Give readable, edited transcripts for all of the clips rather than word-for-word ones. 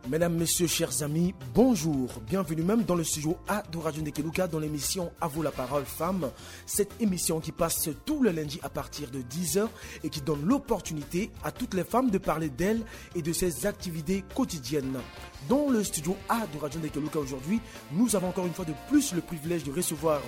Mesdames, Messieurs, chers amis, bonjour. Bienvenue même dans le studio A de Radio Ndekeluka dans l'émission À vous la parole femmes. Cette émission qui passe tous les lundis à partir de 10h et qui donne l'opportunité à toutes les femmes de parler d'elles et de ses activités quotidiennes. Dans le studio A de Radio Ndekeluka aujourd'hui, nous avons encore une fois de plus le privilège de recevoir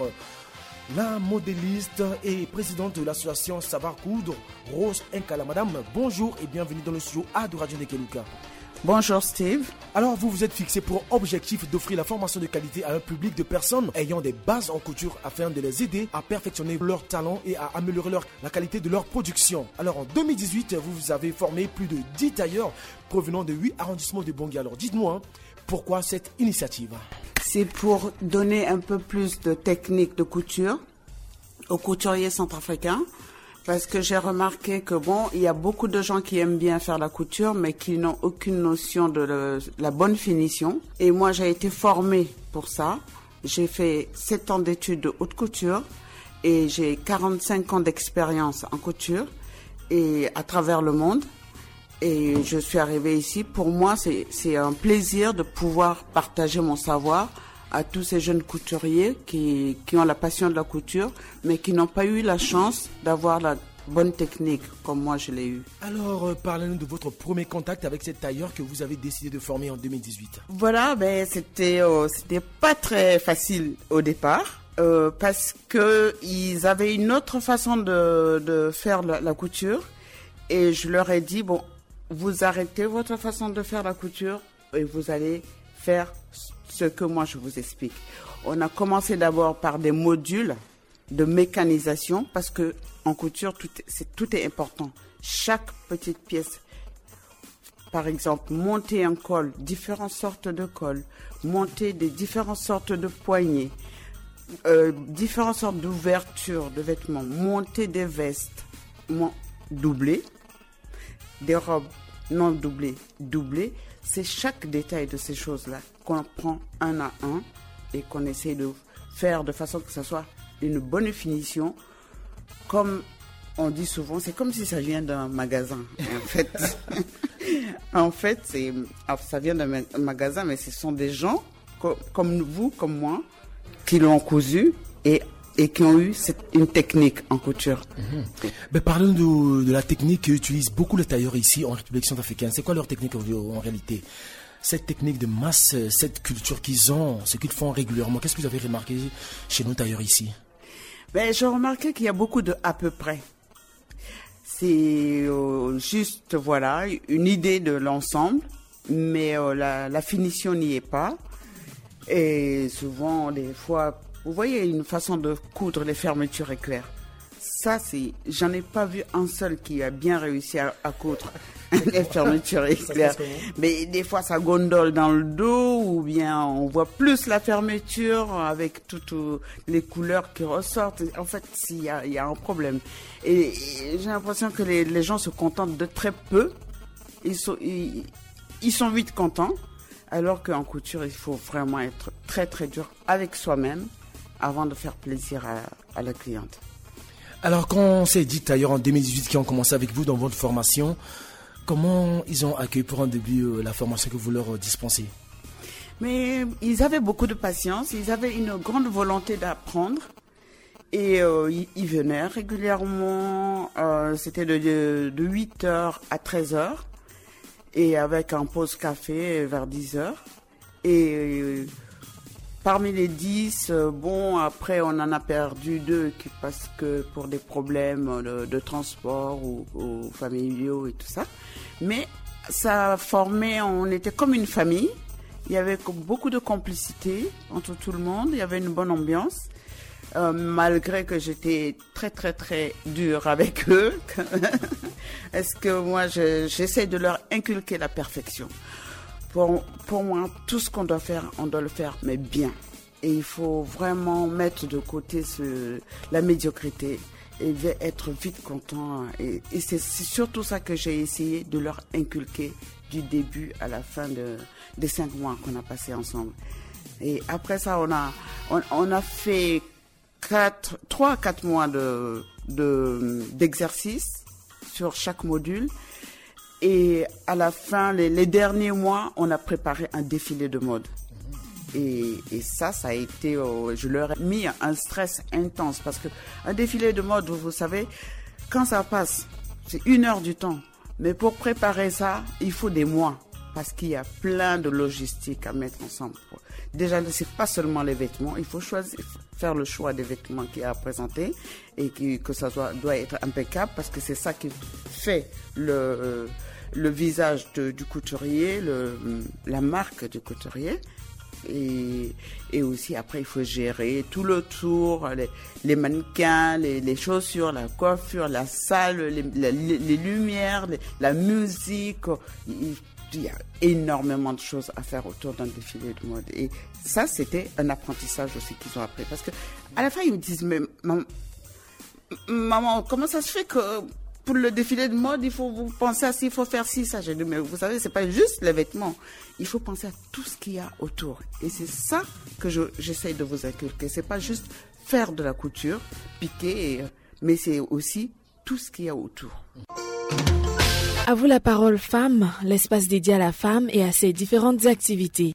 la modéliste et présidente de l'association Savoir Coudre, Rose Nkala. Madame, bonjour et bienvenue dans le studio A de Radio Ndekeluka. Bonjour Steve. Alors vous vous êtes fixé pour objectif d'offrir la formation de qualité à un public de personnes ayant des bases en couture afin de les aider à perfectionner leur talent et à améliorer la qualité de leur production. Alors en 2018, vous avez formé plus de 10 tailleurs provenant de 8 arrondissements de Bangui. Alors dites-moi, pourquoi cette initiative ? C'est pour donner un peu plus de technique de couture aux couturiers centrafricains. Parce que j'ai remarqué que il y a beaucoup de gens qui aiment bien faire la couture, mais qui n'ont aucune notion de la bonne finition. Et moi, j'ai été formée pour ça. J'ai fait 7 ans d'études de haute couture et j'ai 45 ans d'expérience en couture et à travers le monde. Et je suis arrivée ici. Pour moi, c'est un plaisir de pouvoir partager mon savoir à tous ces jeunes couturiers qui ont la passion de la couture, mais qui n'ont pas eu la chance d'avoir la bonne technique comme moi je l'ai eu. Alors, parlez-nous de votre premier contact avec cette tailleur que vous avez décidé de former en 2018. Voilà, c'était pas très facile au départ, parce que ils avaient une autre façon de faire la couture, et je leur ai dit, vous arrêtez votre façon de faire la couture et vous allez faire ce que moi je vous explique. On a commencé d'abord par des modules de mécanisation parce que en couture tout est important. Chaque petite pièce, par exemple, monter un col, différentes sortes de cols, monter des différentes sortes de poignées, différentes sortes d'ouvertures de vêtements, monter des vestes, doublées, des robes non doublées. C'est chaque détail de ces choses-là qu'on prend un à un et qu'on essaie de faire de façon que ça soit une bonne finition. Comme on dit souvent, c'est comme si ça vient d'un magasin. En fait, ça vient d'un magasin, mais ce sont des gens comme vous, comme moi, qui l'ont cousu et qui ont eu une technique en couture. Parlons de la technique qu'utilisent beaucoup les tailleurs ici en République centrafricaine. C'est quoi leur technique en réalité ? Cette technique de masse, cette culture qu'ils ont, ce qu'ils font régulièrement, qu'est-ce que vous avez remarqué chez nos tailleurs ici ? J'ai remarqué qu'il y a beaucoup de à peu près. C'est juste, une idée de l'ensemble, mais la finition n'y est pas. Et souvent, des fois, vous voyez une façon de coudre les fermetures éclairs. Ça, j'en ai pas vu un seul qui a bien réussi à coudre les fermetures éclairs. Mais des fois, ça gondole dans le dos, ou bien on voit plus la fermeture avec toutes les couleurs qui ressortent. En fait, il y a un problème. Et j'ai l'impression que les gens se contentent de très peu. Ils sont vite contents, alors qu'en couture, il faut vraiment être très très dur avec soi-même avant de faire plaisir à la cliente. Alors, quand ces 10 tailleurs en 2018 qui ont commencé avec vous dans votre formation, comment ils ont accueilli pour un début la formation que vous leur dispensez ? Mais ils avaient beaucoup de patience, ils avaient une grande volonté d'apprendre et ils venaient régulièrement, c'était de 8h à 13h et avec un pause café vers 10h. Et parmi les 10, après on en a perdu 2 parce que pour des problèmes de transport ou familiaux et tout ça. Mais ça formait, on était comme une famille. Il y avait beaucoup de complicité entre tout le monde. Il y avait une bonne ambiance. Malgré que j'étais très très très dure avec eux. Est-ce que moi j'essaie de leur inculquer la perfection. Pour moi, tout ce qu'on doit faire, on doit le faire, mais bien. Et il faut vraiment mettre de côté la médiocrité et être vite content. Et c'est surtout ça que j'ai essayé de leur inculquer du début à la fin des 5 mois qu'on a passé ensemble. Et après ça, on a fait 3 à 4 mois d'exercice sur chaque module. Et à la fin, les derniers mois, on a préparé un défilé de mode. Et ça a été, je leur ai mis un stress intense parce que un défilé de mode, vous savez, quand ça passe, c'est 1 heure du temps. Mais pour préparer ça, il faut des mois parce qu'il y a plein de logistique à mettre ensemble. Déjà, c'est pas seulement les vêtements, il faut faire le choix des vêtements qu'il y a à présenter et que ça doit être impeccable parce que c'est ça qui fait le visage du couturier, la marque du couturier. Et aussi après il faut gérer tout le tour, les mannequins, les chaussures, la coiffure, la salle, les lumières, la musique. Il y a énormément de choses à faire autour d'un défilé de mode. Et ça, c'était un apprentissage aussi qu'ils ont appris. Parce que à la fin, ils me disent, mais maman, comment ça se fait que pour le défilé de mode, il faut vous penser à ci, il faut faire ci, ça. J'ai dit, mais vous savez, c'est pas juste les vêtements. Il faut penser à tout ce qu'il y a autour. Et c'est ça que j'essaye de vous inculquer. C'est pas juste faire de la couture, piquer, mais c'est aussi tout ce qu'il y a autour. À vous la parole femme, l'espace dédié à la femme et à ses différentes activités.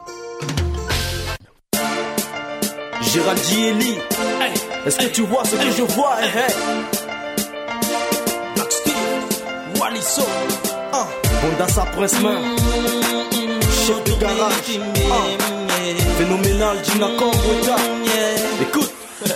Gérald Dieli, hey, est-ce que tu vois ce que je vois? Black Steve, Waliso, Honda sa presse-main, chef de garage, phénoménal Gina Kongweta. Écoute.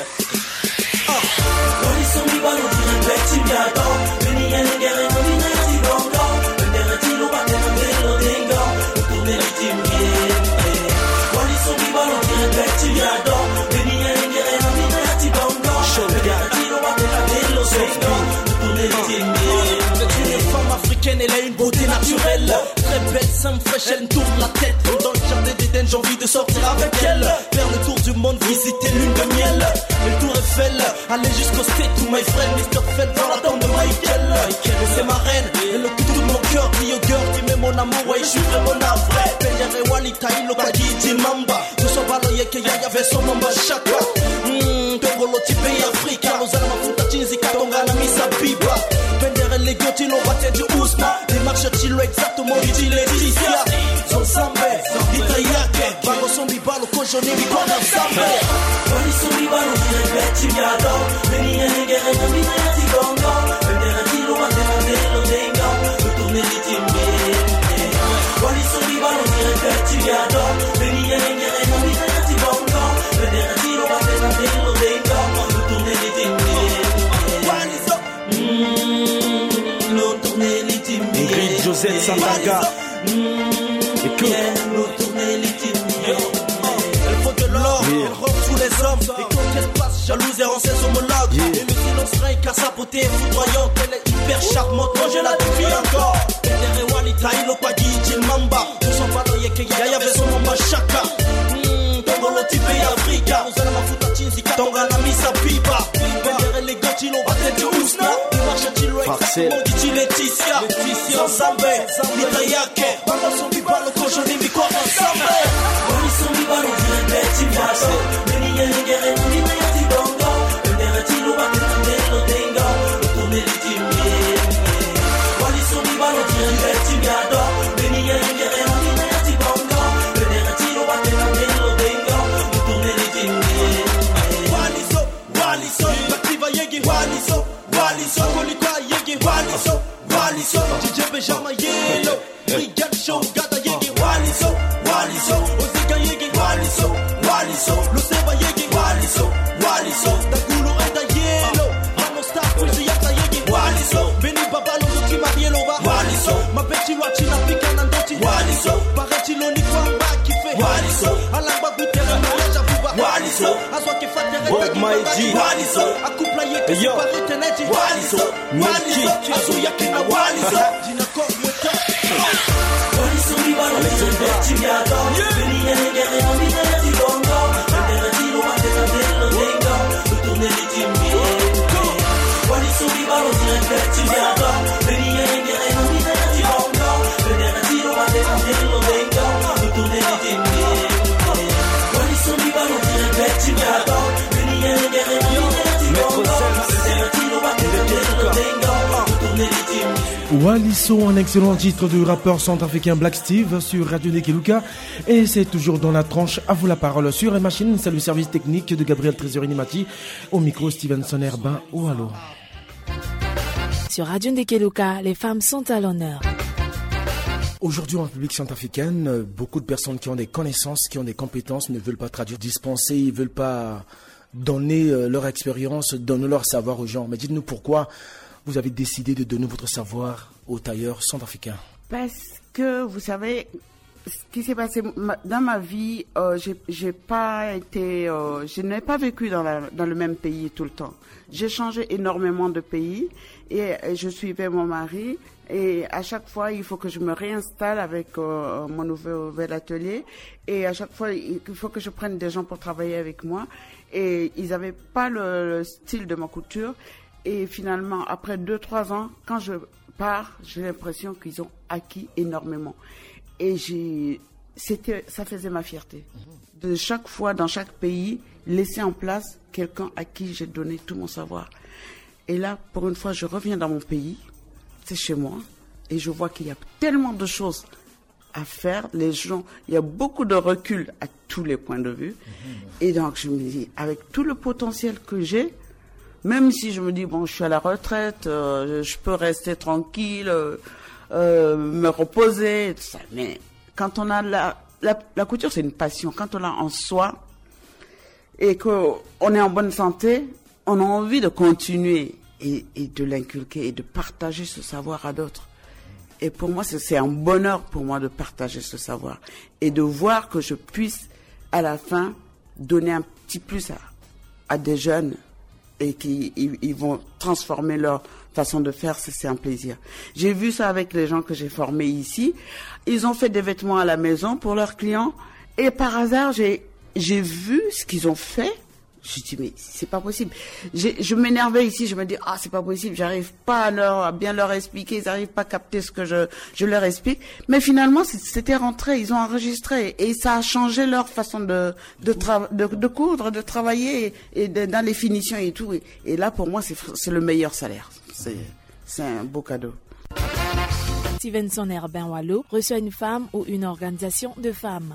Waliso mi balo di repeti biado, veni ngere ngere ngere bongo, ngere tilo batena ngelo dengo, tourner les timbier. Waliso mi balo di repeti biado, veni ngere ngere ngere bongo, ngere tilo batena ngelo dengo, tourner les timbier. Une femme africaine, elle a une beauté naturelle, très belle, simple, fraîche, elle me tourne la tête. Dans le jardin d'Éden, j'ai envie de sortir avec elle, faire le tour du monde, visiter l'une de miel, et le tour Eiffel, aller jusqu'au state to my friend Mr. Feld dans la tombe de Michael. Et c'est ma reine, elle occupe tout mon cœur, Rio girl, tu mets mon amour, ouais, je suis vraiment navré. Pendere Walita, il a dit Mamba, je suis baloye que y'a avait son mamba chaka. Tongolo type Africa, nous allons m'affronter Tinzika, Tongana Misa Biba. Pendere les gyotis, l'on battait du Ousma, les marches tilo exactement, dit Laetitia. Son sambe, Itayake, Balo Sombi Balo, Kojoni, Bikona Sambe. Wali Sombi Balo, Direpeti Biado, Veni Ngere Ngere Tigongo, Pendere Tilo, Matena Dengo, Retourner les timbiers. Wali Sombi Balo, Direpeti Biado, Veni Ngere Ngere Tigongo, Pendere Tilo, Matena Dengo, Retourner les timbiers. Wali So, Retourner les timbiers. Ingrid Josette Sandaga. Écoute, elle faut de l'or, elle rompt tous les hommes. Et quand elle passe, jalouse et rend ses homologues. Et le silence règne car sa beauté est foudroyante. Elle est hyper charmante, moi je la défie encore. Pendere Walita, il a pas dit Jilmamba. Nous sommes pas dans Yeke, y'a avait son mamba chaka. Tongolo type Africa, nous allons m'affoutre Tinzika, Tongana Misa Biba. Pendere les gars, il a battu du Ousna. Il marche à Tilo, exactement, dit Laetitia. Sans Zambé, Itayake, Balo Sombi Balo, Kojoni, Bikona Sambe. Wali Sombi Balo, Direpeti Biado, Veni Ngere Ngere Bongo, Pendere Tilo, Batena Ngelo Dengo, Retourner les timbiers. Wali Sombi Balo, Direpeti Biado, Veni Ngere Ngere Bongo, Pendere Tilo, Batena Ngelo Dengo, Retourner les timbiers. Waliso, Waliso, Bakiva Yegi, Waliso, Waliso, Kolikwa Yegi, Waliso, Waliso, DJ Benjamin Yellow, Brigade Show, Gada Yegi, Waliso, Waliso, Ozega Yegi, Waliso, Waliso, Luceba Yegi, Waliso, Waliso, Dagulo Eda Yellow, Ramo Star, Puzi Yata Yegi, Waliso, Beni Babalo, Luki Marielo, Waliso, Mabeti Wachina, Pikana Ndoti, Waliso, Bareti Loni Kwamba, Kife, Waliso, Alamba Butere, Malaja Buba, Waliso, Azwa Kifatere, Waliso, Akupla Yeki, Sipari Teneji, Waliso, Waliso, Azuya Kina, Waliso, Gina Kongweta. Waliso Bibalo, Direpeti Biado, Veni Ngere Ngere Bongo, Pendere Tilo, Matena Ngelo Dengo, Retourner les timbiers. Waliso Bibalo, Direpeti Biado, Veni Ngere Ngere Bongo, Pendere Tilo, Matena Ngelo Dengo, Retourner les timbiers. Waliso Bibalo, Direpeti Biado, Veni Ngere Ngere Bongo, Pendere Tilo, Matena Ngelo Dengo, Retourner les timbiers. Waliso, un excellent titre du rappeur centrafricain Black Steve sur Radio Nekeluka. Et c'est toujours dans la tranche à vous la parole sur les machines. C'est le service technique de Gabriel Trésorini-Mati. Au micro, Stevenson Herbin. Oh, allô. Sur Radio Nekeluka, les femmes sont à l'honneur. Aujourd'hui, en République centrafricaine, beaucoup de personnes qui ont des connaissances, qui ont des compétences, ne veulent pas traduire, dispenser, ils ne veulent pas donner leur expérience, donner leur savoir aux gens. Mais dites-nous pourquoi vous avez décidé de donner votre savoir aux tailleurs centrafricains. Parce que, vous savez, ce qui s'est passé dans ma vie, je n'ai pas vécu dans le même pays tout le temps. J'ai changé énormément de pays et je suivais mon mari. Et à chaque fois, il faut que je me réinstalle avec mon nouvel atelier. Et à chaque fois, il faut que je prenne des gens pour travailler avec moi. Et ils n'avaient pas le style de ma couture. Et finalement, après 2-3 ans, quand je pars, j'ai l'impression qu'ils ont acquis énormément. Et ça faisait ma fierté. De chaque fois, dans chaque pays, laisser en place quelqu'un à qui j'ai donné tout mon savoir. Et là, pour une fois, je reviens dans mon pays, c'est chez moi, et je vois qu'il y a tellement de choses à faire. Les gens, il y a beaucoup de recul à tous les points de vue. Et donc, je me dis, avec tout le potentiel que j'ai, même si je me dis, bon, je suis à la retraite, je peux rester tranquille, me reposer, tout ça. Mais quand on a la couture, c'est une passion. Quand on l'a en soi et qu'on est en bonne santé, on a envie de continuer et de l'inculquer et de partager ce savoir à d'autres. Et pour moi, c'est un bonheur pour moi de partager ce savoir et de voir que je puisse, à la fin, donner un petit plus à des jeunes et qu'ils vont transformer leur façon de faire, c'est un plaisir. J'ai vu ça avec les gens que j'ai formés ici. Ils ont fait des vêtements à la maison pour leurs clients et par hasard, j'ai vu ce qu'ils ont fait. Je dis, mais c'est pas possible. Je m'énervais ici, je me dis, c'est pas possible, j'arrive pas à bien leur expliquer, ils n'arrivent pas à capter ce que je leur explique. Mais finalement, c'était rentré, ils ont enregistré et ça a changé leur façon de coudre, de travailler et dans les finitions et tout. Et là, pour moi, c'est le meilleur salaire. C'est un beau cadeau. Stevenson Herbin Wallo reçoit une femme ou une organisation de femmes.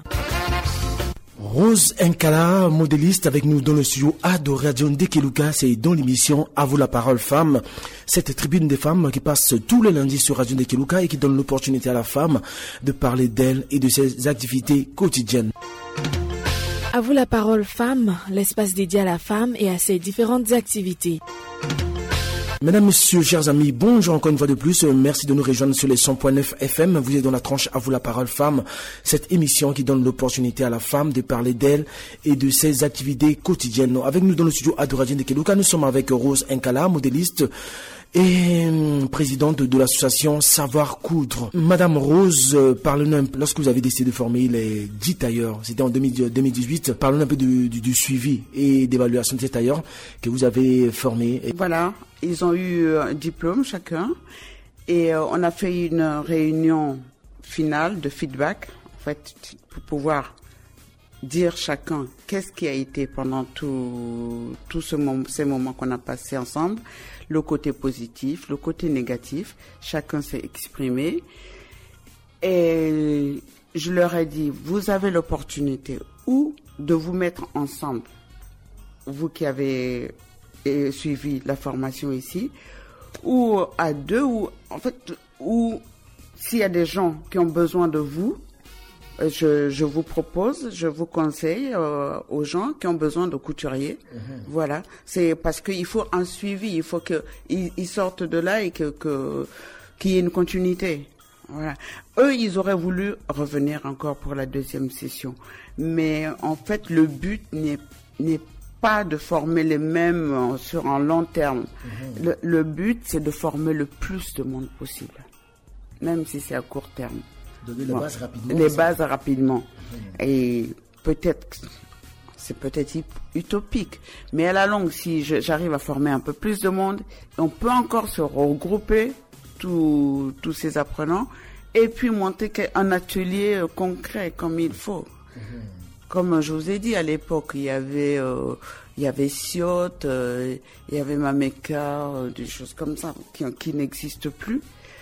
Rose Nkala, modéliste avec nous dans le studio A de Radio Nekeluka, c'est dans l'émission À vous la parole femme. Cette tribune des femmes qui passe tous les lundis sur Radio Nekeluka et qui donne l'opportunité à la femme de parler d'elle et de ses activités quotidiennes. À vous la parole femme, l'espace dédié à la femme et à ses différentes activités. Mesdames, Messieurs, chers amis, bonjour encore une fois de plus. Merci de nous rejoindre sur les 100.9 FM. Vous êtes dans la tranche À vous la parole femme. Cette émission qui donne l'opportunité à la femme de parler d'elle et de ses activités quotidiennes. Avec nous dans le studio A de Radio Nekeluka, nous sommes avec Rose Nkala, modéliste et présidente de l'association Savoir Coudre. Madame Rose, parlez-nous un peu, lorsque vous avez décidé de former les 10 tailleurs, c'était en 2018, parlez-nous un peu du suivi et d'évaluation de ces tailleurs que vous avez formés. Voilà, ils ont eu un diplôme chacun et on a fait une réunion finale de feedback, en fait, pour pouvoir dire chacun qu'est-ce qui a été pendant tous ces moments qu'on a passés ensemble, le côté positif, le côté négatif, chacun s'est exprimé et je leur ai dit, vous avez l'opportunité ou de vous mettre ensemble, vous qui avez suivi la formation ici, ou à deux, ou s'il y a des gens qui ont besoin de vous, je vous propose, je vous conseille aux gens qui ont besoin de couturiers. Voilà, c'est parce qu'il faut un suivi, il faut qu'ils sortent de là et qu'il y ait une continuité. Voilà. Eux, ils auraient voulu revenir encore pour la deuxième session, mais en fait, le but n'est pas de former les mêmes sur un long terme. Le but, c'est de former le plus de monde possible, même si c'est à court terme. Donner les bases rapidement. Et c'est peut-être utopique, mais à la longue, si j'arrive à former un peu plus de monde, on peut encore se regrouper, tous ces apprenants, et puis monter un atelier concret comme il faut. Comme je vous ai dit, à l'époque, il y avait Siot, il y avait Mameka, des choses comme ça qui n'existent plus.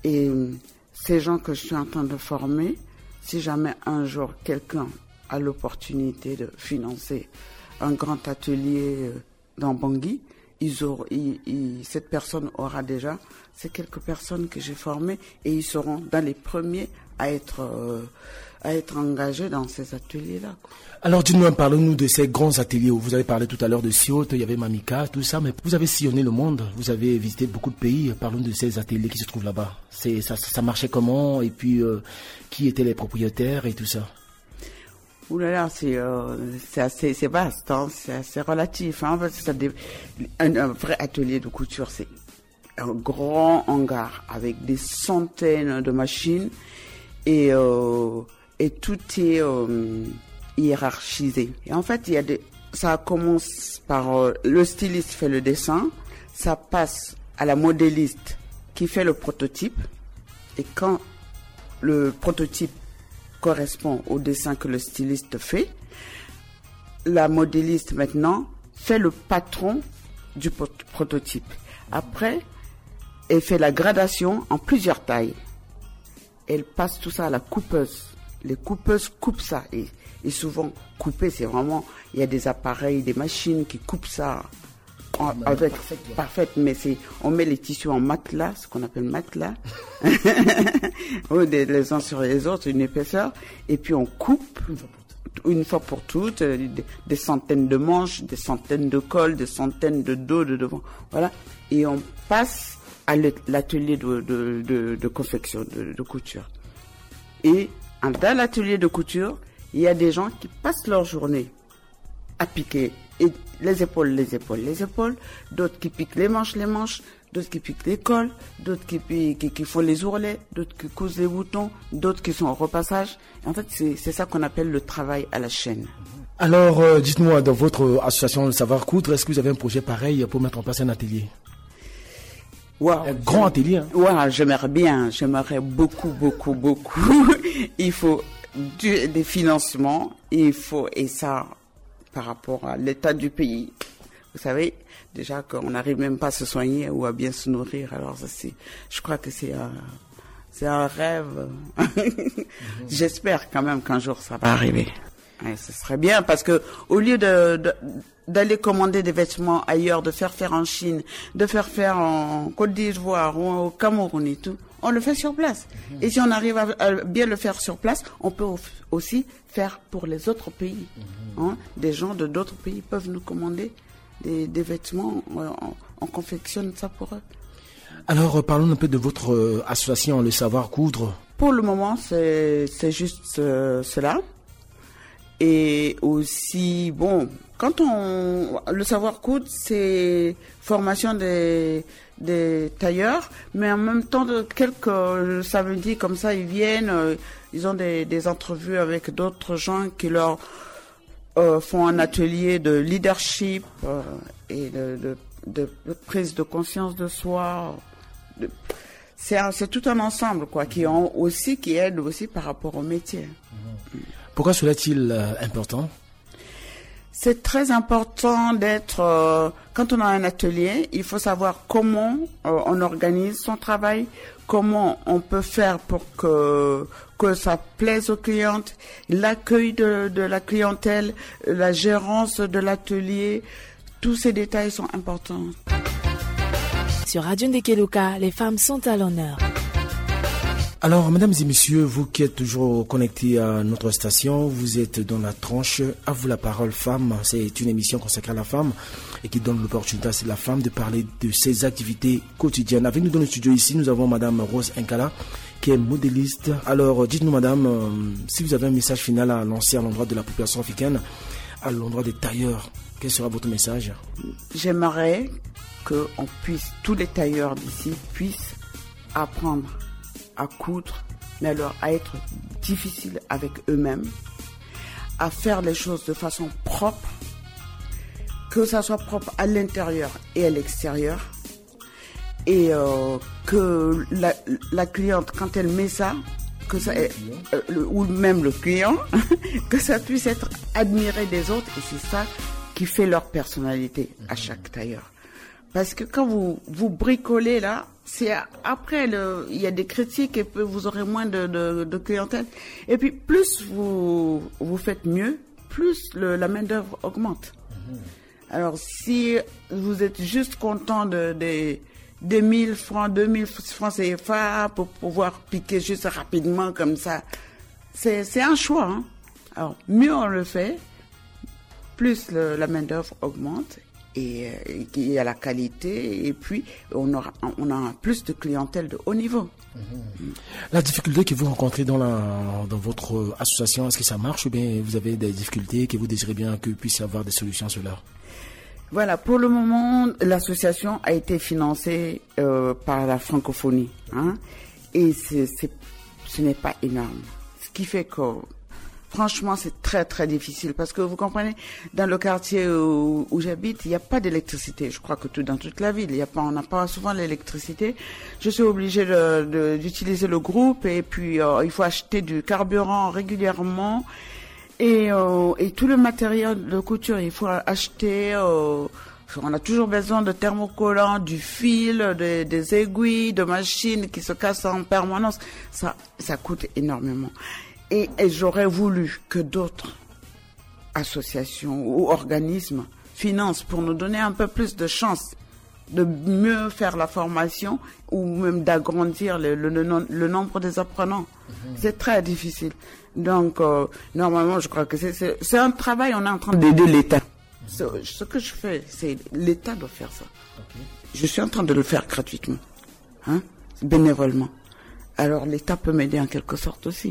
Et ces gens que je suis en train de former, si jamais un jour quelqu'un a l'opportunité de financer un grand atelier dans Bangui, cette personne aura déjà ces quelques personnes que j'ai formées et ils seront dans les premiers à être engagés dans ces ateliers-là. Alors, dites-nous, parlez-nous de ces grands ateliers. Vous avez parlé tout à l'heure de Ciote, il y avait Mamika, tout ça, mais vous avez sillonné le monde, vous avez visité beaucoup de pays. Parlons de ces ateliers qui se trouvent là-bas. Ça marchait comment? Et puis, qui étaient les propriétaires et tout ça? Ouh là là, c'est assez vaste, hein, c'est assez relatif. Hein, parce que un vrai atelier de couture, c'est un grand hangar avec des centaines de machines et tout est hiérarchisé. Et en fait, ça commence par le styliste fait le dessin, ça passe à la modéliste qui fait le prototype et quand le prototype correspond au dessin que le styliste fait, la modéliste maintenant fait le patron du prototype. Après, elle fait la gradation en plusieurs tailles. Elle passe tout ça à la coupeuse. Les coupeuses coupent ça. Et souvent, couper, c'est vraiment... Il y a des appareils, des machines qui coupent ça avec parfaite. Mais on met les tissus en matelas, ce qu'on appelle matelas. Les uns sur les autres, une épaisseur. Et puis on coupe une fois pour toutes, des centaines de manches, des centaines de cols, des centaines de dos, de devant. Voilà. Et on passe à l'atelier de confection, de couture. Et dans l'atelier de couture, il y a des gens qui passent leur journée à piquer et les épaules, d'autres qui piquent les manches, d'autres qui piquent les cols, d'autres qui font les ourlets, d'autres qui cousent les boutons, d'autres qui sont au repassage. En fait, c'est ça qu'on appelle le travail à la chaîne. Alors, dites-moi, dans votre association Le Savoir Coudre, est-ce que vous avez un projet pareil pour mettre en place un atelier? Wow, un grand atelier. Hein. Ouais, j'aimerais beaucoup. Il faut des financements, et ça, par rapport à l'état du pays. Vous savez, déjà qu'on n'arrive même pas à se soigner ou à bien se nourrir. Alors, je crois que c'est un rêve. J'espère quand même qu'un jour ça va arriver. Ouais, ce serait bien parce que au lieu d'aller commander des vêtements ailleurs, de faire en Chine, de faire en Côte d'Ivoire ou au Cameroun et tout, on le fait sur place. Et si on arrive à bien le faire sur place, on peut aussi faire pour les autres pays. Hein? Des gens de d'autres pays peuvent nous commander des vêtements, on confectionne ça pour eux. Alors, parlons un peu de votre association, Le Savoir Coudre. Pour le moment, c'est juste cela. Et aussi, bon, le savoir coudre, c'est formation des tailleurs, mais en même temps, quelques samedis comme ça, ils viennent, ils ont des entrevues avec d'autres gens qui leur font un atelier de leadership et de prise de conscience de soi. C'est tout un ensemble, quoi, qui aide aussi par rapport au métier. Pourquoi cela est-il important? C'est très important d'être... quand on a un atelier, il faut savoir comment on organise son travail, comment on peut faire pour que ça plaise aux clientes, l'accueil de la clientèle, la gérance de l'atelier. Tous ces détails sont importants. Sur Radio Ndekeluka, les femmes sont à l'honneur. Alors, mesdames et messieurs, vous qui êtes toujours connectés à notre station, vous êtes dans la tranche « À vous la parole, femme ». C'est une émission consacrée à la femme et qui donne l'opportunité à la femme de parler de ses activités quotidiennes. Avec nous dans le studio ici, nous avons madame Rose Nkala, qui est modéliste. Alors, dites-nous, madame, si vous avez un message final à lancer à l'endroit de la population africaine, à l'endroit des tailleurs, quel sera votre message? J'aimerais que tous les tailleurs d'ici puissent apprendre à coudre, mais alors à être difficile avec eux-mêmes, à faire les choses de façon propre, que ça soit propre à l'intérieur et à l'extérieur, et que la cliente, quand elle met ça, que ça ou même le client, que ça puisse être admiré des autres, et c'est ça qui fait leur personnalité à chaque tailleur. Parce que quand vous bricolez là, c'est après, il y a des critiques et vous aurez moins de clientèle. Et puis, plus vous faites mieux, plus la main-d'œuvre augmente. Alors, si vous êtes juste content des 1000 francs, 2000 francs CFA pour pouvoir piquer juste rapidement comme ça, c'est un choix. Hein. Alors, mieux on le fait, plus la main-d'œuvre augmente et il y a la qualité et puis on a plus de clientèle de haut niveau. La difficulté que vous rencontrez dans votre association, est-ce que ça marche ou bien vous avez des difficultés que vous désirez bien que puisse y avoir des solutions sur cela? Voilà, pour le moment, l'association a été financée par la francophonie, hein, et ce n'est pas énorme. Ce qui fait que, franchement, c'est très très difficile parce que vous comprenez, dans le quartier où j'habite, il n'y a pas d'électricité. Je crois que dans toute la ville, on n'a pas souvent l'électricité. Je suis obligée d'utiliser le groupe et puis il faut acheter du carburant régulièrement. Et tout le matériel de couture, il faut acheter. On a toujours besoin de thermocollants, du fil, des aiguilles, de machines qui se cassent en permanence. Ça coûte énormément. Et j'aurais voulu que d'autres associations ou organismes financent pour nous donner un peu plus de chance de mieux faire la formation ou même d'agrandir le nombre des apprenants. C'est très difficile. Donc, normalement, je crois que c'est un travail, on est en train d'aider l'État. Ce que je fais, c'est l'État doit faire ça. Je suis en train de le faire gratuitement, hein, bénévolement. Alors, l'État peut m'aider en quelque sorte aussi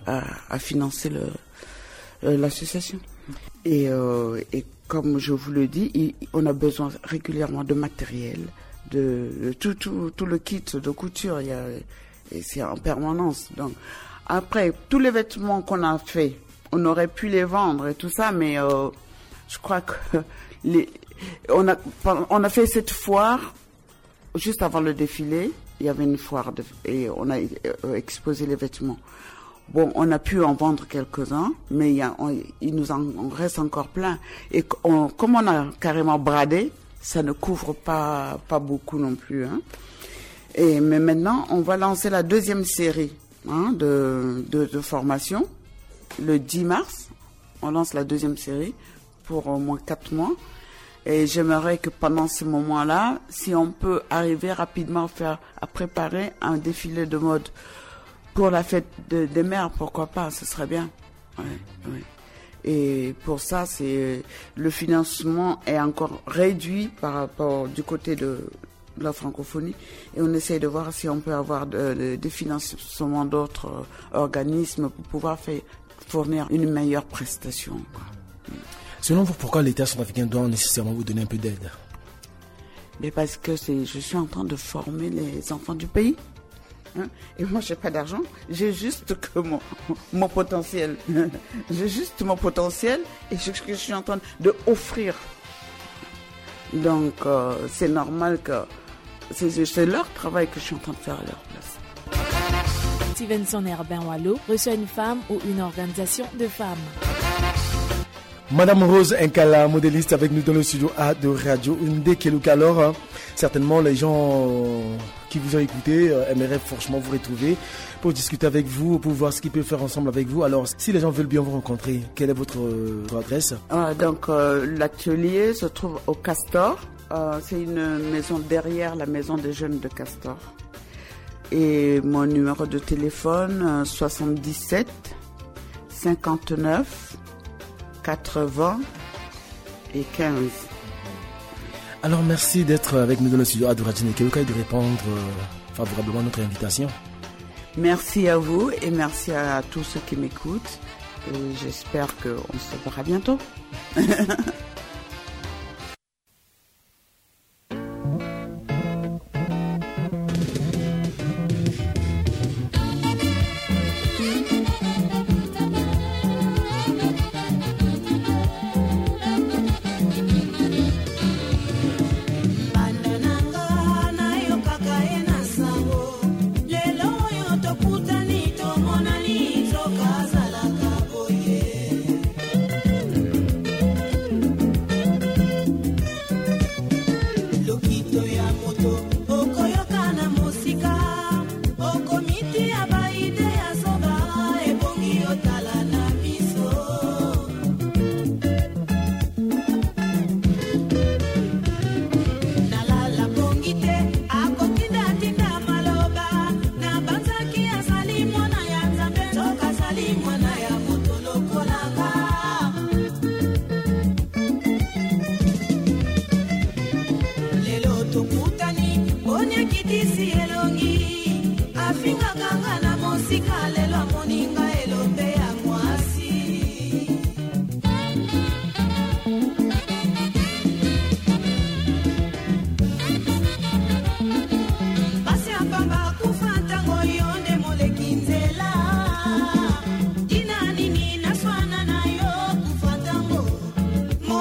à financer l'association. Et comme je vous le dis, on a besoin régulièrement de matériel, de tout le kit de couture. Et c'est en permanence. Donc, après, tous les vêtements qu'on a fait, on aurait pu les vendre et tout ça, mais je crois que on a fait cette foire juste avant le défilé. Il y avait une foire et on a exposé les vêtements. Bon, on a pu en vendre quelques-uns, mais il nous en reste encore plein. Et comme on a carrément bradé, ça ne couvre pas beaucoup non plus. Hein. Mais maintenant, on va lancer la deuxième série, hein, de formation. Le 10 mars, on lance la deuxième série pour au moins 4 mois. Et j'aimerais que pendant ce moment-là, si on peut arriver rapidement à préparer un défilé de mode pour la fête des mères, pourquoi pas, ce serait bien. Ouais. Et pour ça, le financement est encore réduit par rapport du côté de la francophonie. Et on essaie de voir si on peut avoir des financements d'autres organismes pour pouvoir fournir une meilleure prestation, quoi. Selon vous, pourquoi l'État sud-africain doit nécessairement vous donner un peu d'aide? Mais parce que je suis en train de former les enfants du pays. Hein? Et moi, j'ai pas d'argent. J'ai juste que mon potentiel. J'ai juste mon potentiel et je suis en train de offrir. Donc, c'est normal que c'est leur travail que je suis en train de faire à leur place. Stevenson Herbin Wallo reçoit une femme ou une organisation de femmes. Madame Rose Nkala, modéliste avec nous dans le studio A de Radio Ndekeluka. Alors, certainement les gens qui vous ont écouté aimeraient franchement vous retrouver pour discuter avec vous, pour voir ce qu'ils peuvent faire ensemble avec vous. Alors, si les gens veulent bien vous rencontrer, quelle est votre adresse? Donc, l'atelier se trouve au Castor. C'est une maison derrière la maison des jeunes de Castor. Et mon numéro de téléphone, 77 59 80 et 15. Alors merci d'être avec nous dans le studio A de Radio Ndekeluka et de répondre favorablement à notre invitation. Merci à vous et merci à tous ceux qui m'écoutent. Et j'espère qu'on se verra bientôt.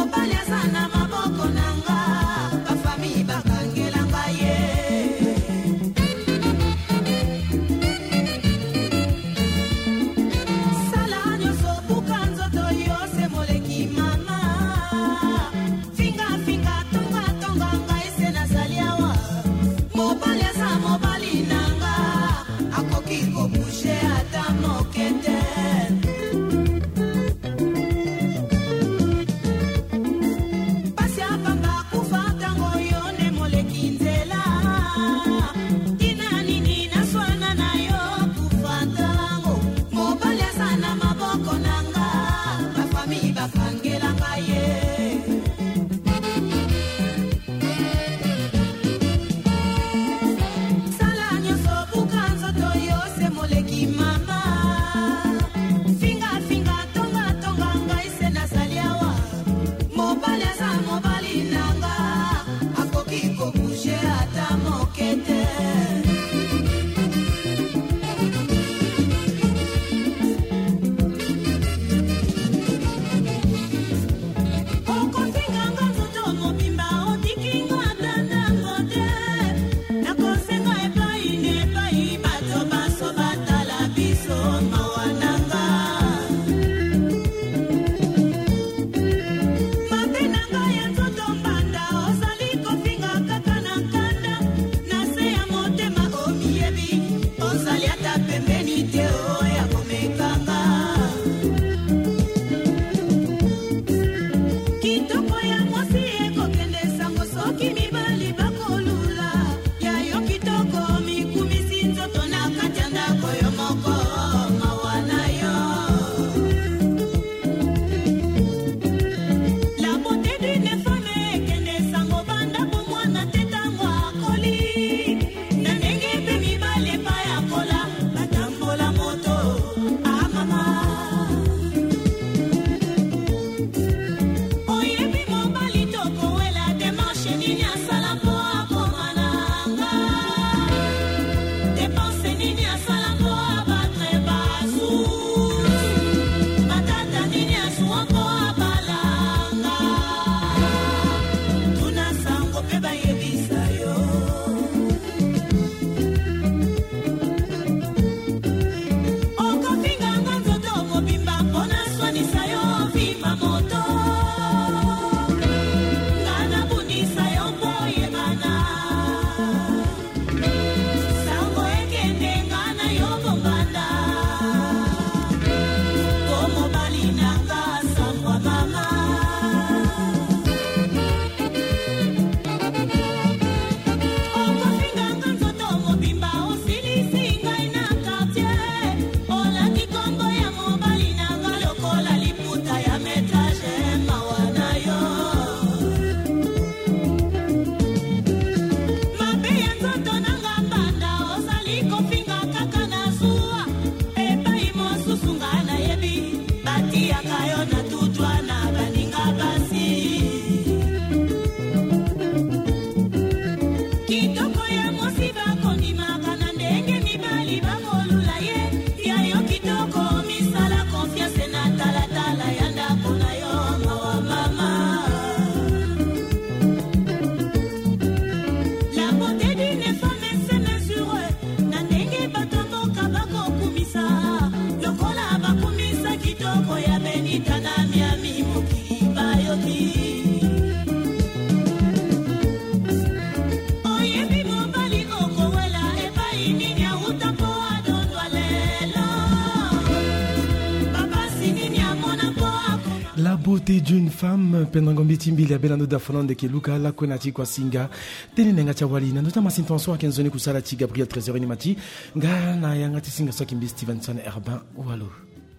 La beauté d'une femme pendangombi timbili ya belando da fonande ke luka la kwenati kwa singa teni nenga chawali na nota masintonso akenzoni kusala chi Gabriel Trésor ni mati nga na yanga tisinga so kimbi Stevenson Urban walo.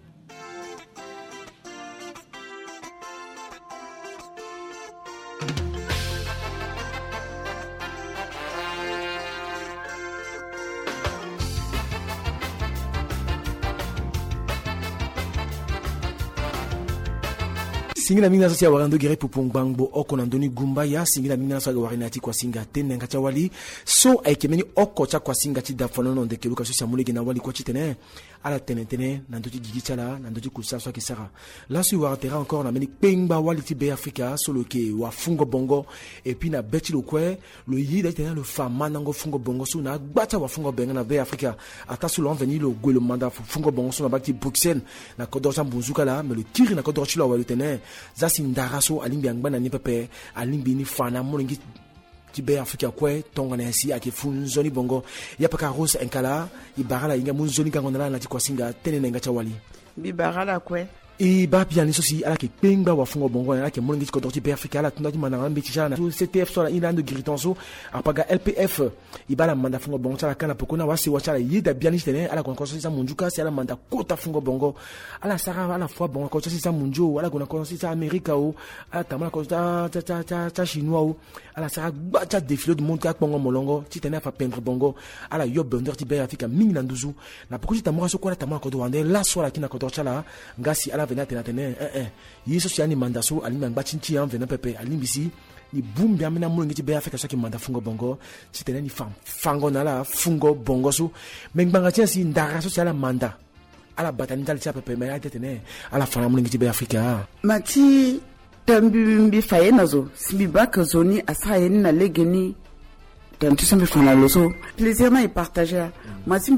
Singila minga sasi ya warando gere pupungbango oko nandoni gumba ya singila minga sasi ya warinati kwa singa tene nga cha wali so aikemeni oko cha kwa singa chi dafono no ndekeluka sisi amulege na wali kwa chitene ala tenetene nandoti gigichala nandoti kusaso kisara là si waratera encore na meni pengba waliti be Africa solo ke wa fungo bongo et puis na beti lo kwe le yida tena le fama nango fungo bongo so na gbata wa fungo benga na be Africa ata solo veni le gwe le mandat fungo bongo so na bakti Bruxelles na kodorcha mbunzuka la mais le tiri na kodorcha lo wa le tene za sindaraso alimbi angba na ni pepe alimbi ni fana molingi tibe Africa kwe tonga na si ake funzoni bongo ya paka rose enkala ibara inga munzoni kangona na tikwa singa tene nga chawali bibara la kwe et ba piani sosi ala ke pengba wa fungo bongo ala ke molingi ko dorti be Africa ala tunda di mananga mbetijana to CTF so la inando giritonso apaga LPF ibala manda fungo bongo chala kana pokona wasi wachala yida biani tene ala ko konsosi sa munjuka si ala manda kota fungo bongo ala sara ala fois bongo ko sosi sa munjo ala ko konsosi sa America o ala tamala ko ta chinois o ala sara bacha défilé du monde ka bongo molongo titene fa pendre bongo ala yo bonder ti be Africa mingi na nduzu na pokosi tamora so ko la tamala ko do wande la so la kina ko dorchala ngasi ala vena tena yeso siani mandaso alimi ngba chinchi en vena pepe alimbisi ni bumbi amena mulungi ti be Africa so ki manda fungo bongo ti tena ni fango na la fungo bongo so mengbanga ti si ndara so siala manda ala batani dal ti pepe me ayete tena ala fana mulungi ti be Africa mati tambi faye nazo simbi bak zoni asaye na legeni dans tout ça me font la leçon plaisir na y partager mati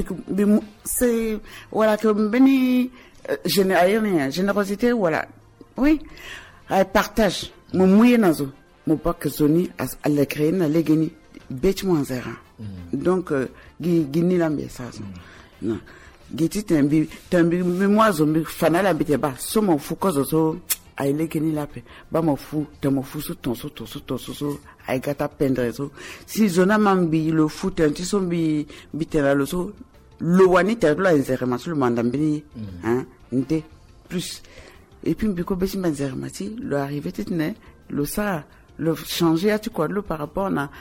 c'est voilà que beni générosité voilà oui elle partage mon moyen nazo mon pas que zoni à la créer na legeni bet moins zéro donc gini la ça non giti tembi moi zombi fana la bite ba so mon fou cause so ay legeni la pe ba mo fou de mo fou so ton so ay gata pendre so si zona mambi le foot un ti sombi bitela lo so le wani terlo inzerema sur le mandambini hein nte plus et puis biko besi manzermati le arrivé titne le ça le changer tu quoi le par rapport na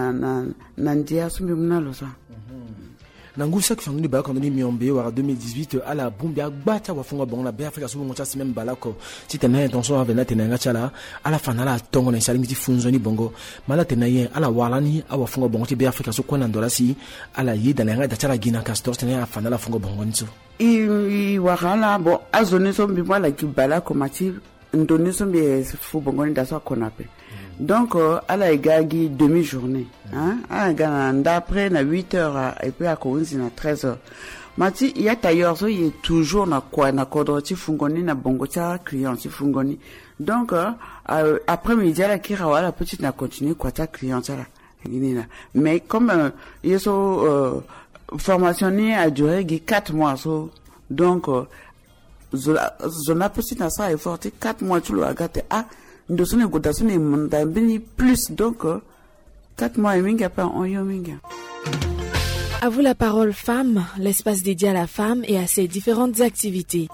ndia sumbi mna lo ça nangusa kifanu ni ba quand ni miombe wa 2018 ala bumbia gbata wa funga bonga be Africa so ngocha si même balako ti tena intention avec na tena ngachala ala fana la tongo na sali miti funzo ni bongo mala tena ye ala wala ni awa funga bongo ti be Africa so kona ndola si ala yi dana nga dachala gina castor tena fana la funga bongo nso i wakala bo azone so mbi mala ki balako mati ndoni so mbi fu bongo ni daso konape donc à la gagi demi-journée hein à d'après na 8h et puis à commencer na 13h mati il y a tailleur so il est toujours na quoi na kodoti fungoni na bongo cha client si fungoni donc après midi la kira wala petite na continuer quoi ta client là mais comme il so formation ni a duré 4 mois so donc zona petite na ça est forte 4 mois tu le agate ndosone godasone manda bini plus donc 4 mois et demi après on yominga. À vous la parole femme, l'espace dédié à la femme et à ses différentes activités.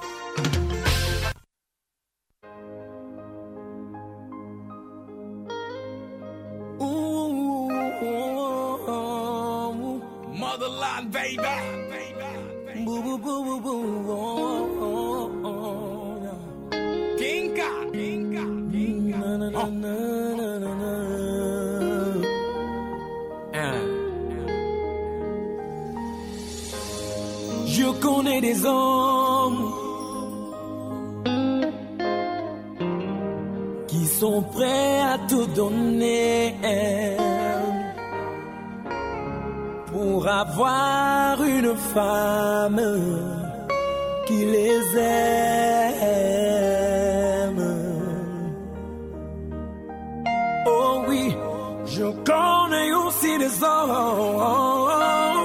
Motherland baby. Boo boo boo boo boo. Kinka. Je connais des hommes qui sont prêts à tout donner pour avoir une femme qui les aime. Oh oui, je connais aussi des hommes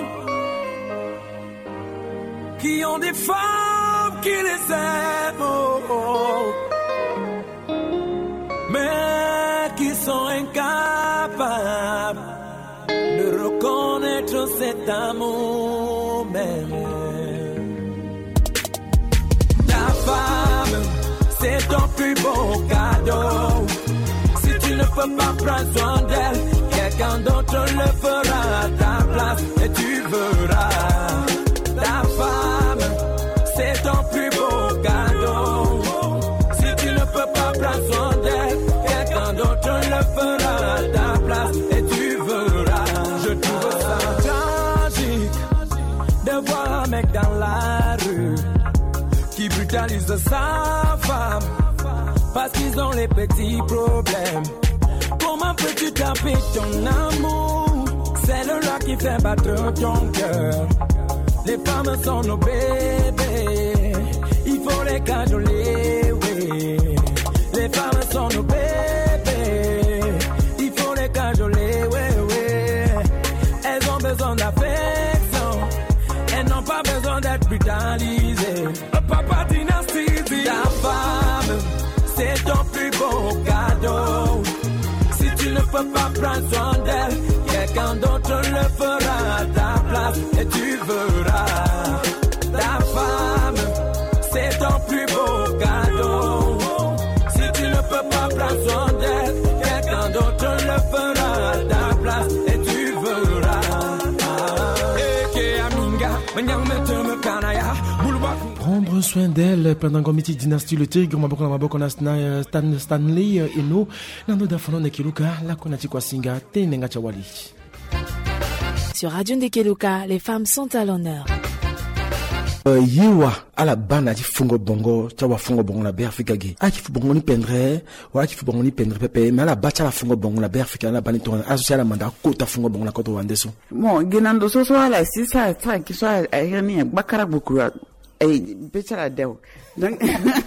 qui ont des femmes qui les aiment, mais qui sont incapables de reconnaître cet amour même. La femme, c'est ton plus beau cadeau. Si tu ne peux pas prendre soin d'elle, quelqu'un d'autre le fera à ta place et tu verras. Ta femme, c'est ton plus beau cadeau. Si tu ne peux pas prendre soin d'elle, quelqu'un d'autre le fera à ta place et tu verras. Je trouve ça tragique de voir un mec dans la contre sa femme parce qu'ils ont les petits problèmes. Comment peux-tu taper ton amour? C'est le là qui fait battre ton cœur. Les femmes sont nos bébés, il faut les cajoler, oui. Les femmes sont nos bébés, il faut les cajoler, oui, oui. Elles ont besoin d'affection, elles n'ont pas besoin d'être brutalisées. Papa Dynastie, ta femme, c'est ton plus beau cadeau. Si tu ne peux pas prendre soin d'elle, quelqu'un d'autre le fera à ta place et tu verras. Ta femme, c'est ton plus beau cadeau. Si tu ne peux pas prendre soin d'elle, quelqu'un d'autre le fera à ta place et tu verras. Prendre soin d'elle pendant Gomiti Dynastie le Tigre, Maboko Stanley et nous, Nando Dafono Nekiluka, la Konati Kwasinga, Tenenga Chawali. Sur Radio Ndekeluka, les femmes sont à l'honneur. Yewa ala bana di fungo bongo chawa fungo bongo la Afrika ge aki fu bongo ni pendre wa ki fu bongo ni pendre pepe mais ala bacha la fungo bongo la Afrika na bani to associé la manda kota fungo bongo la koto wandeso bon genando so ala si ça qui soit rien bakara beaucoup et becha la dew donc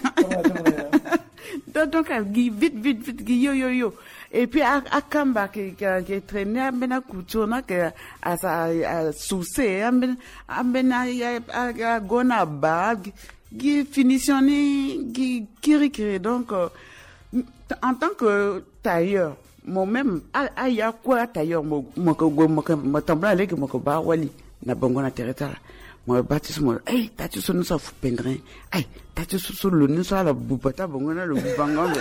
vite yo et puis à Kamba qui traînait bena kutona que à soucer ambena à gona bag qui finitionné qui kiri donc en tant que tailleur moi-même aya quoi tailleur mo tembla avec mo ko ba wali na bongo na territoire moi baptisme hey tatu so nous ça fu pendre hey tatu so le nous ça la bupata bongo na le bubango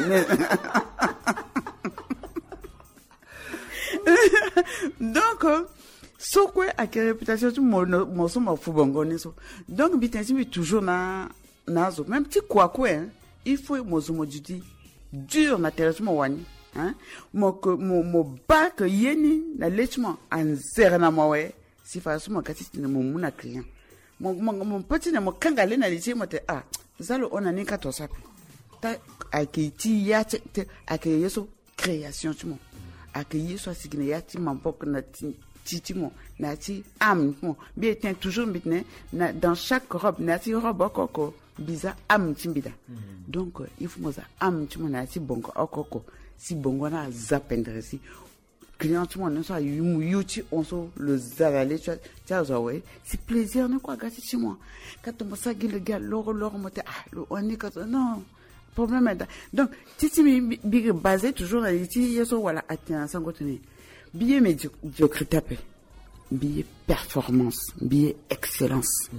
donc so quoi à quelle réputation tu mo so ma fu bongo ni so donc bitansi bi toujours na zo même petit quoi il faut mo zo mo dudi dur na terrassement wani hein mo ba que yeni na lechement en serna mo we si fa so mo katiti mo muna client mon petit na mo kangale na liti mo te zalo on ani ka to sapi ta akiti ya te akeye so création tu mo akeye so signé ya ti mampok na ti mo na ti am mo bien toujours bitne na dans chaque robe na ti robe okoko biza am timbida donc il faut mo za am ti mo na ti bongo okoko si bongo na zapendre si client tout le monde ça yuti on so le zavalé tu as ouais c'est plaisir ne quoi gâter chez moi quand on ça le gars l'or monter le on est quand non problème donc titi big basé toujours à ici yeso voilà atteint sans continuer billet médiocre tapé billet performance billet excellence.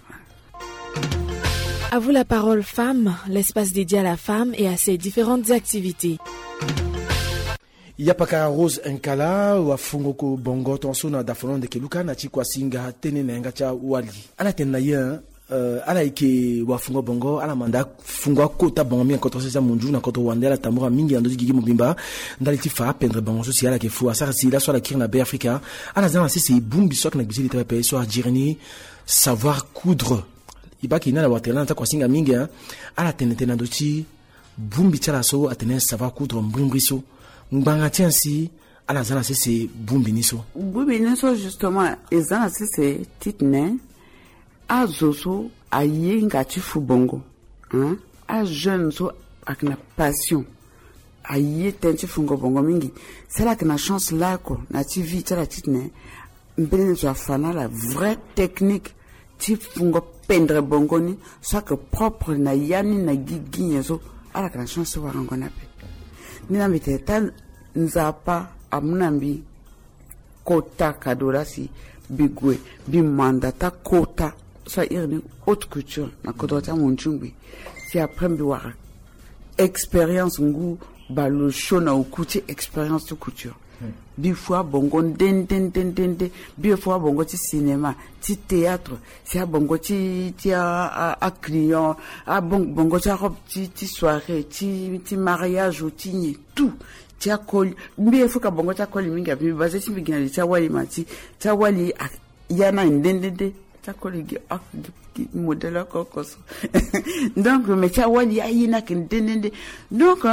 À vous la parole femme, l'espace dédié à la femme et à ses différentes activités. Yapaka Rose Nkala wa fungoko bongo tonso na dafono de keluka na chikwa singa tene na ngacha wali ala tenna ya ala ike wa fungo bongo ala manda fungo kota bongo mi koto sesa munju na koto wandela tamura mingi ando gigi mobimba ndali ti fa pendre bongo so si ala ke fu asara si la so la kirna be Afrika ala zana c'est bumbi sok na gbisi te pe so jirni savoir coudre ibaki na la watela ta kwa singa mingi ala tenete na dochi bumbi chala so atene savoir coudre mbrimbriso Mbanga tiansi ala zana c'est bumbiniso justement et zana c'est titne a zoso a yenga ti fubongo hein a jeune so akna passion a yetenti fungo bongo mingi c'est là que na chance là ko na ti vite la titne mbene zo afana la vraie technique ti fungo pendre bongo ni soit que propre na yani na gigi so ala que na chance wa ngona pe nina miteta nzapa amunambi kota kadorasi bigwe bimandata kota ça irne haute couture na kodota monjumbi si après biwara expérience ngu balo shona okuti expérience de couture bi fois bongo den bi fois bongo ti cinéma ti théâtre si a bongo ti a client a bongo ti robe ti soirée ti mariage ou ti tout ti a col bi faut ka bongo ti a col minga bi basé si bigina ti a wali mati ti a wali yana ndende collègue modèle kokos. Donc mais ça wali ayina ken denende. Donc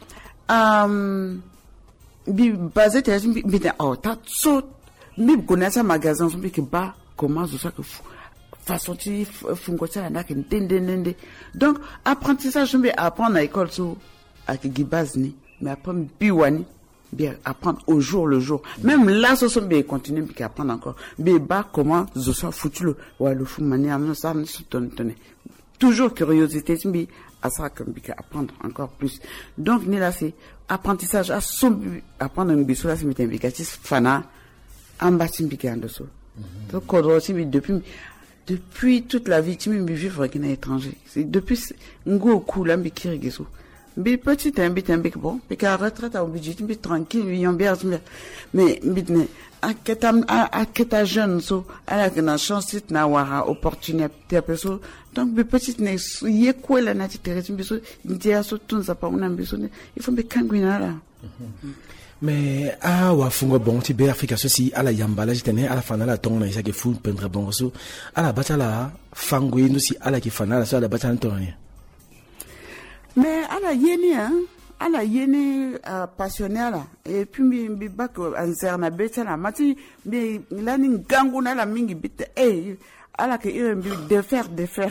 bi basé te bi oh ta so bi connaître magasin so bi que ba comment ça que façon tu fungo ça na ken denende. Donc apprentissage je vais apprendre à l'école so à qui base ni mais apprendre biwani bien apprendre au jour le jour. Même là, ce sont bien continuer puis apprendre encore. Mais bah comment je sois foutu le ouais le fou manière ça ne se donne. Toujours curiosité mais à ça que apprendre encore plus. Donc ni là c'est apprentissage à son apprendre un biso là c'est métier fana en bas timbique en dessous. Donc aussi depuis toute la vie tu me vivre avec un étranger. C'est depuis ngo cool mais qui regeso. Mais petit un bit bon puis qu'à retraite à budget un bit tranquille bien mais à queta jeune so à la que chance na wara opportunité perso donc mais petit ne yé quoi la nature biso ndia so tout ça pas on biso il faut me kanguina là mais wa fungo bon ti be Africa ceci à la yambala jitene à la fana la ton na isa ke fou pendre bon so à la batala fangwe no si à la ki fana la so à la batala tonne. Mais à la yéné passionné là et puis mi bak anserna beta la mati mi la ni gangu na la mingi bit à la que il de faire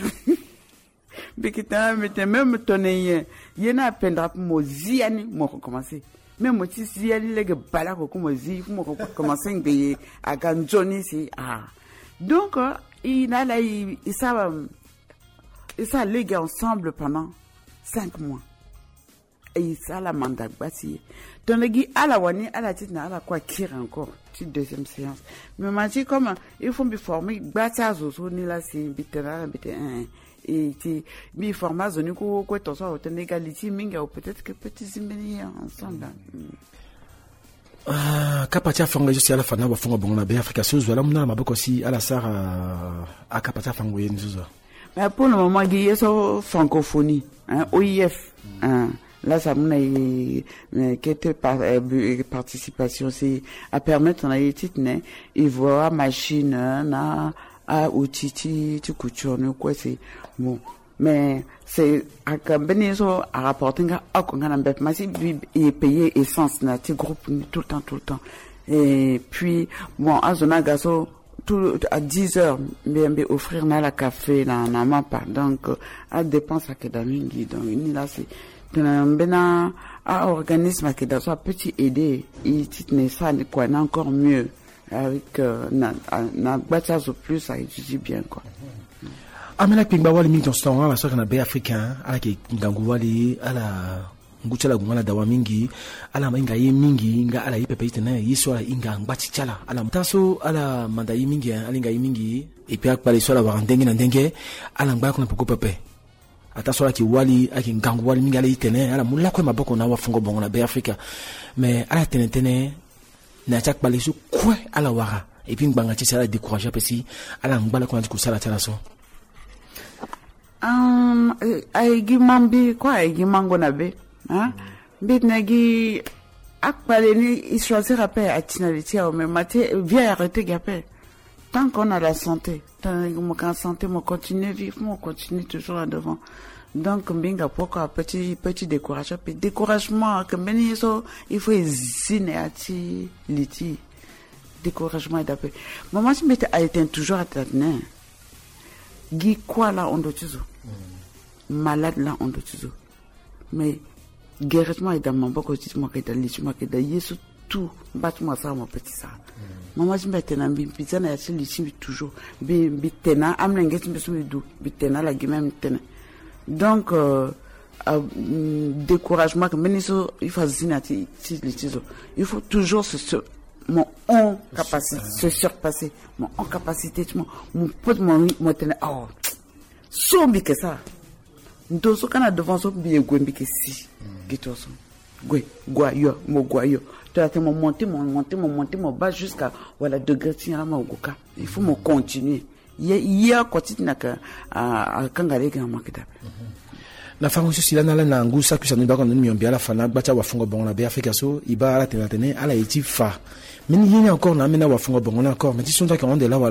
bikita mete même tonné yéna pendra mo ziani mo commencer même mo ti ziani lege bala ko mo zi mo commencer ngi à ganjoni si donc il a là il ça légué ensemble pendant 5 mois. Et ça la mandat bâti. Dans le guide à la wani, à la titre, à la quoi qui encore, petite deuxième séance. Mais m'a dit comment il faut me former, bâtard au ni là, c'est bitera, et tu me former, zone quoi, ton soir, au égalité, minga, ou peut-être que petits immédiats ensemble. Kapatia fanga juste à la fana, wa fanga bon na be Africa sous, voilà, mon ma beaucoup aussi à la sar à Kapatia fanga yenzuza. Mais pour le moment, il y a une francophonie, OIF. Là, ça m'a participation, c'est à permettre à l'étude, il voit machine, à outils, tu couture, quoi, c'est bon. Mais c'est à Benézo à rapporter à Konganambet, mais il est payé essence, na, tu groupe tout le temps. Et puis, bon, à Zonagaso, tout à 10 heures bien offrir na la café na mapa donc à dépense à kedamingi donc ni là c'est bena à organisme qui doit soit petit aider il titne ça quoi encore mieux avec na bâtisse au plus ça étudie bien quoi amena pingba wali mingi ton la soka na be africain ala ki ngangu wali ala nguchala gungana dawa mingi ala mainga ye mingi nga ala ipepe itena yiso ala inga ngbachi chala ala mtaso ala manda yi mingi ala inga yi mingi et puis akpale so ala warandenge na ndenge ala ngba kuna poko pepe ataso ala ki wali aki ngangu wali mingi ala itene ala mula kwa maboko na wafungo bongo na be Africa mais ala tenetene na chak pale so kwa ala wara et puis ngbanga chi sala décourager pesi ala ngbala kuna ku sala chala so aigi mambi kwa aigi mango na be Bitnagi akpaleni il choisira pas atinalité mais maté vient arrêter gapé tant qu'on a la santé tant qu'on santé mon continuer vivre mon continuer toujours en devant donc binga pourquoi petit découragement que meni so il faut zinéati liti découragement et d'après maman si mette a été toujours à t'amener gi quoi là on doit toujours malade là on doit toujours mais guérissement est dans mon boko moi que dans l'isma que dans Yesu tout battement ça mon petit ça maman je mette na pizza na yasi lisi toujours bitena amna ngeti mbeso du bitena la gimem tena donc découragement que meniso il faut zinati il faut toujours mon capacité se surpasser mon capacité mon pote mon tena oh sombi que ça ndoso kana devant so biye gwembi que si gitoso gwayo tu as monter mon bas jusqu'à voilà degré tiens ma goka il faut me continuer il y a quotidien ka a kangale ga makita na fango sila na ngusa kusa ni bako nmi ombia la fana bacha wafungo bongo na be Africa so iba ala tenatene ala eti fa mini yini encore na mena wafungo bongo na encore mais ils sont d'accord on de là voilà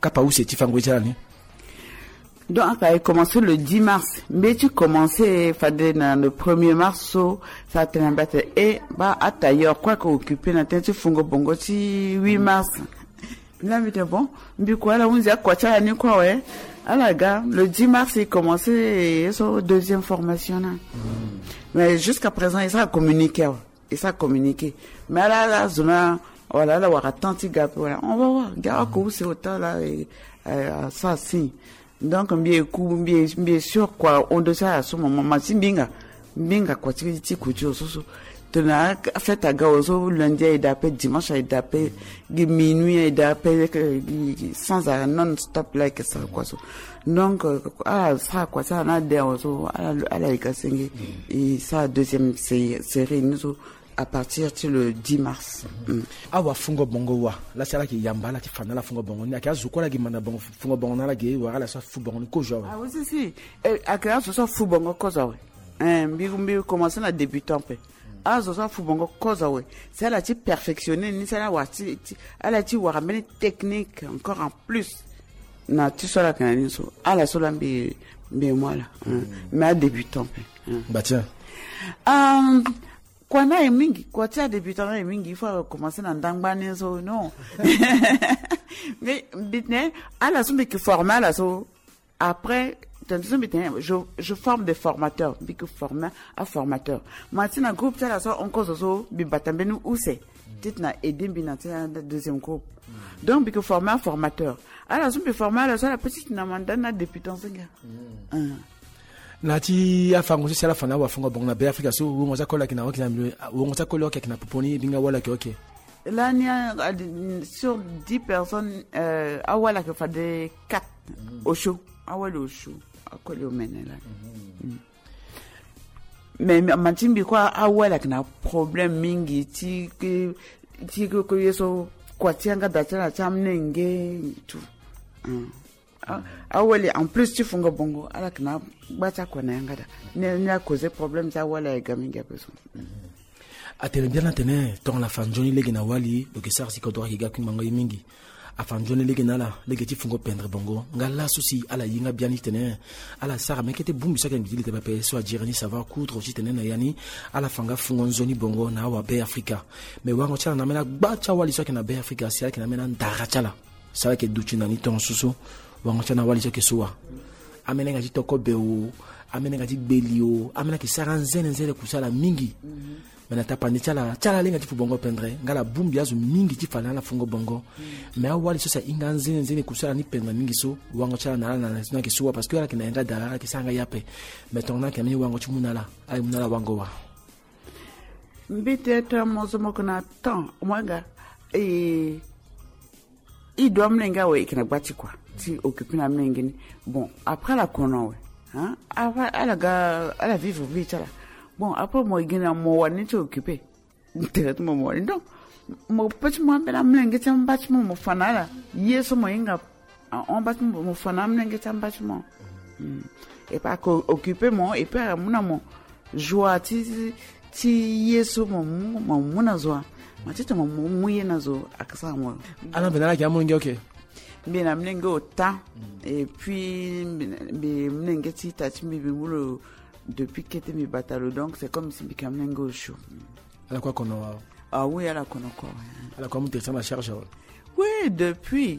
Kapa où c'est Tifangouéjalani? Donc, ça a commencé le 10 mars. Mais tu commençais, le 1er mars, ça a été un bâtiment. Et, d'ailleurs, quoi qu'on occupe, tu fungo bongo, 8 mars. Là, mais bon, mais quoi, là, on dit, quoi, tu as dit quoi, ouais? Alors, gars, le 10 mars, il commençait sa deuxième formation, là. Mais jusqu'à présent, il s'est communiqué, Mais là, zona, voilà, là, on va attendre, voilà. On va voir, gars, où c'est autant, là, et, ça, si. Donc, bien sûr, quoi, on doit ça à ce moment, si binga, quoi, tu as fait à Gaozo, lundi, il a dimanche, il a minuit, il a sans arrêt, non-stop, like ça, quoi. Donc, ça, quoi, ça, on a des oiseaux, à la Ikasengi, et ça, deuxième série, nous, à partir du 10 mars. Awa fungo bongo wa la sala ki yamba la ki fana la fungo bongo ni akazu ko la ki mana bongo fungo bongo na la ge wa la sa fu bongo ko jo. Ah oui si akazu so fu bongo ko zo mbi commencer na débutant pe azo so fu bongo ko zo c'est la ti perfectionner ni c'est la wa ti ala ti wa ramener technique encore en plus na ti so la kanani so ala so la mbi moi là mais débutant pe bah tiens Quand on est mingi, quand tu as débuté en mingi, il faut commencer dans d'angbani so non. Mais bitne, à la somme que former la so après je forme des formateurs, bique former à formateur. Maintenant un groupe ça la so on cause so bi batambenu où c'est. Titna aider binata deuxième groupe. Donc bique former à formateur. À la somme de former la so la petite namanda na débuté en singa. Nati afango c'est la fana wa fungo bongo na be Africa so wo za kola kina wakina wo za kola kina poponi binga wala ke okay là il y a sur 10 personnes awala que fa de 4 au show awala au show akole omene là mais matimbi quoi awala kina problème mingi ti ko yeso kwa tianga datana chamnenge tout awali en plus tu fungo bongo ala kana bata kona ngada ne cause problème ça wala gaminga peso atene bien atene ton la fanjoni legi na wali do ke sarsi ko do ga kimango mingi a fanjoni legi na la legi ti fungo pendre bongo ngala souci ala yinga bien itene ala sara mekete bumbi saka ngili te ba pe so dire ni savoir coudre aussi tene na yani ala fanga fungo nzoni bongo na wa be Africa mais wango chala na mena bacha wali saka na be Africa si ala kina mena ndara chala sala ke duchi na ni ton susu wangachana wali ke soa amenenga jitoko beu amenenga jibelio amenenga ki saranzene nzele kusala mingi mena tapani chala lenga tifu bongo pendre ngala bumbi azu mingi tifala na fungo bongo mais wali so sa inga nzene kusala ni pendre mingi so wangachana na ke soa parce que ala kina enga dara ke sanga yape mais tonna kamini wangochi munala ay munala wangowa mbite ta mozo mokona temps mwanga il doit m'enga ouais qui n'a pas quoi si occupé na m'engeni bon après la kono hein après elle a vivre vite là bon après moi gina mo wani to occupé directement moi donc mo petit moi bela m'enga tam bâtiment mo fanala yeso mo inga on bâtiment mo fanala m'enga tam bâtiment et pas occupé moi et pas mon joie ti yeso mo mona joie matete mo muye nazo akasa mo ala benala ki amonge okay bien mnenge autant et puis mnenge ti tachimi bimulo depuis que mi batalo donc c'est comme si bika mnenge au chaud ala quoi kono ah oui ala kono quoi ala quoi monter ça la charge oui depuis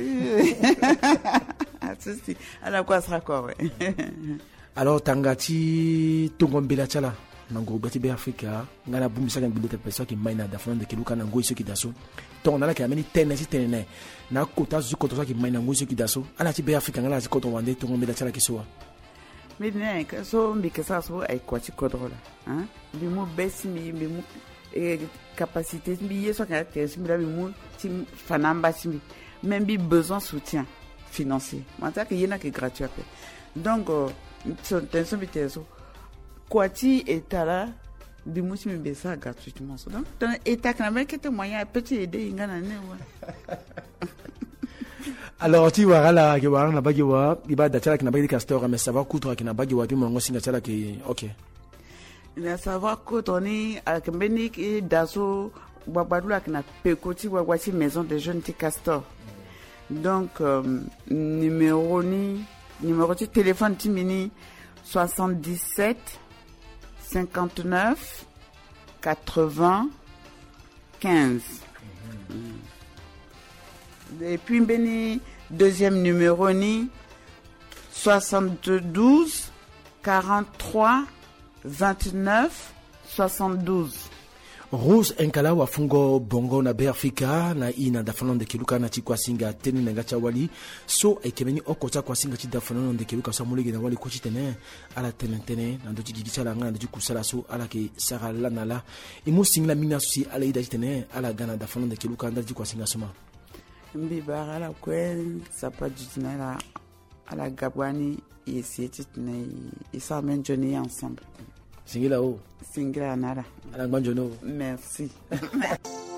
ala quoi sera quoi ouais alors tangati tungombela chala nango bati be Africa ngala bumisa kan bilete personne qui maina da fond de kiluka nango iso kidaso ton ala ka meni tenene na kota zuko to ki maina ngo iso kidaso ala ti be Africa ngala ti koto wande to ngombe da chala kiso mais ne ka so mbi ka sa so ay kwati kodro la hein bi mo besmi bi mo capacité bi yeso ka bi mo ti fanamba ti même bi besoin soutien financier manta que yena que gratuit donc son tension bi teso Kwati est là, du mousse me besa gratuitement. Donc, état qui n'a même qu'un moyen petit aider ingana ne. Alors tu vois là que voir na bagiwa, iba da chala ki na bagi castor mais savoir coudre ki na bagiwa bi mongo singa chala ki OK. Il savoir coudre ni avec Benik et Daso babadula ki na pekoti wawati maison de jeunes ti castor. Donc, numéro de téléphone Timini 77 59 80 15. Et puis, Béni, deuxième numéro 72 43 29 72. Rose Enkala wa fungo bongo na be Afrika na ina da falon de kiluka na chikwa singa teni na ngacha wali so ekemeni okota kwa singa chida falon de kiluka sa mulege na wali ko chitene ala tenentene na doji gichala ngana doji kusala so ala ke sara la nala imu singla mina susi ala ida chitene ala gana da falon de kiluka nda chikwa singa soma mbi bara kwel sapa jitina ala gabwani yesi chitene isa menjoni ensemble Singila o Singila nara ala gbanjono merci.